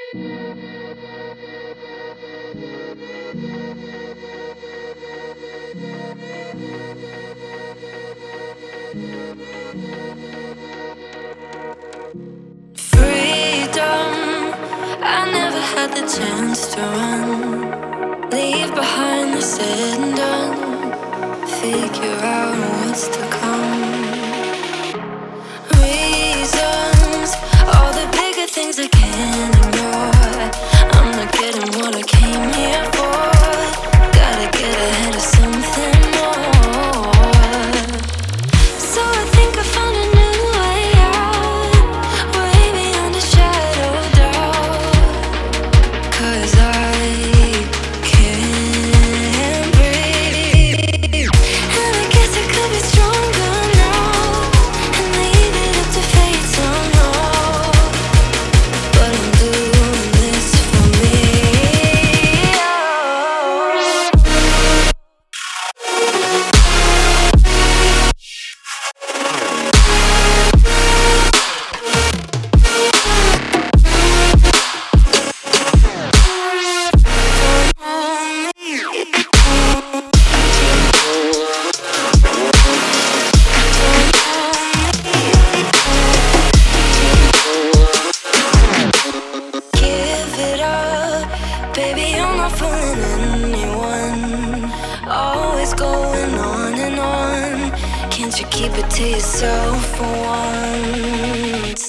Freedom, I never had the chance to run. Leave behind the said and done. Figure out what's to come. Reasons, all the bigger things I can't ignore. I'm not getting what I came here for. Gotta get ahead of something more. So I think I found a new way out, way beyond a shadow of doubt. 'Cause I can't breathe, and I guess I could be stronger now and leave it up to fate somehow. But I'm doing this for me. Give it up, baby, I'm not fooling anyone. Always going on and on. Can't you keep it to yourself for once?